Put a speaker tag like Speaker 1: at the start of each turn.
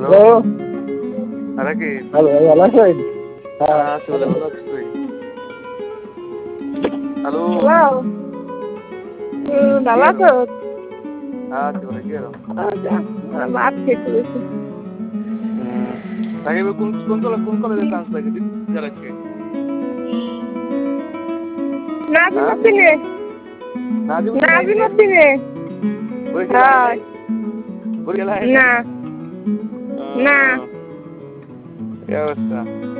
Speaker 1: Hello
Speaker 2: আরে কি
Speaker 1: hello ভালো আছেন?
Speaker 2: আছি বলে ভালো আছিস তুই? হ্যালো
Speaker 3: হ্যালো ভালো আছো?
Speaker 2: আছি বলে কি হলো?
Speaker 3: ভাত খেতে বসে।
Speaker 2: তাকে কোন কলেজে চান্স লাগে দিতে আজকে?
Speaker 3: নাজিমুদ্দিনে
Speaker 2: পরীক্ষা
Speaker 3: হয় না না
Speaker 2: এই অবস্থা